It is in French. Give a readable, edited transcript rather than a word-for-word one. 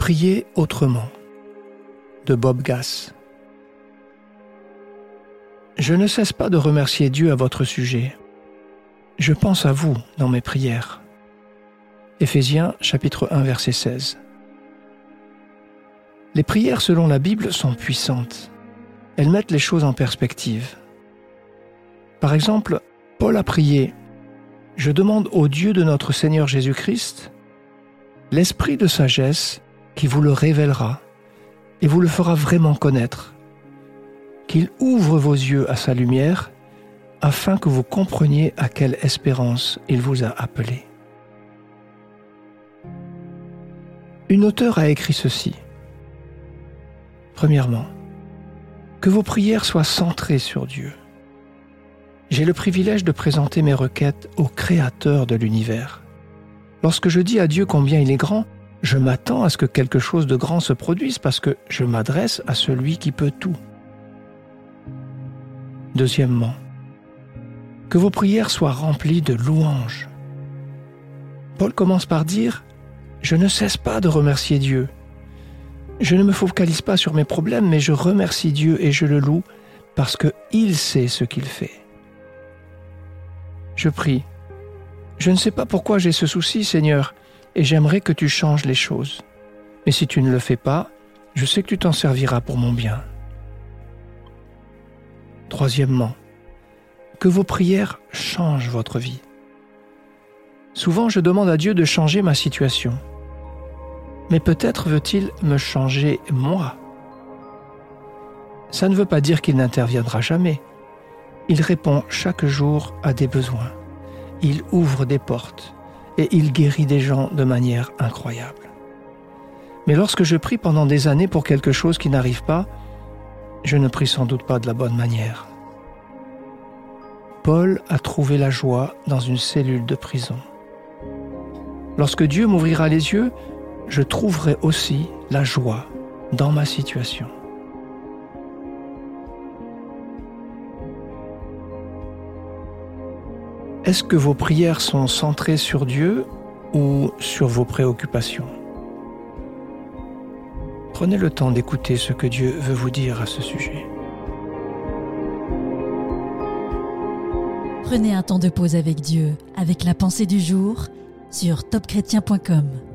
Priez autrement de Bob Gass. Je ne cesse pas de remercier Dieu à votre sujet. Je pense à vous dans mes prières. Éphésiens chapitre 1 verset 16. Les prières selon la Bible sont puissantes. Elles mettent les choses en perspective. Par exemple, Paul a prié « Je demande au Dieu de notre Seigneur Jésus-Christ l'esprit de sagesse qui vous le révélera et vous le fera vraiment connaître, qu'il ouvre vos yeux à sa lumière afin que vous compreniez à quelle espérance il vous a appelé. » Une auteure a écrit ceci. Premièrement, que vos prières soient centrées sur Dieu. J'ai le privilège de présenter mes requêtes au Créateur de l'univers. Lorsque je dis à Dieu combien il est grand, je m'attends à ce que quelque chose de grand se produise parce que je m'adresse à celui qui peut tout. Deuxièmement, que vos prières soient remplies de louanges. Paul commence par dire « Je ne cesse pas de remercier Dieu. Je ne me focalise pas sur mes problèmes, mais je remercie Dieu et je le loue parce qu'il sait ce qu'il fait. » Je prie. Je ne sais pas pourquoi j'ai ce souci, Seigneur, et j'aimerais que tu changes les choses. Mais si tu ne le fais pas, je sais que tu t'en serviras pour mon bien. Troisièmement, que vos prières changent votre vie. Souvent, je demande à Dieu de changer ma situation. Mais peut-être veut-il me changer moi. Ça ne veut pas dire qu'il n'interviendra jamais. Il répond chaque jour à des besoins. Il ouvre des portes et il guérit des gens de manière incroyable. Mais lorsque je prie pendant des années pour quelque chose qui n'arrive pas, je ne prie sans doute pas de la bonne manière. Paul a trouvé la joie dans une cellule de prison. Lorsque Dieu m'ouvrira les yeux, je trouverai aussi la joie dans ma situation. Est-ce que vos prières sont centrées sur Dieu ou sur vos préoccupations? Prenez le temps d'écouter ce que Dieu veut vous dire à ce sujet. Prenez un temps de pause avec Dieu, avec la pensée du jour sur topchrétien.com.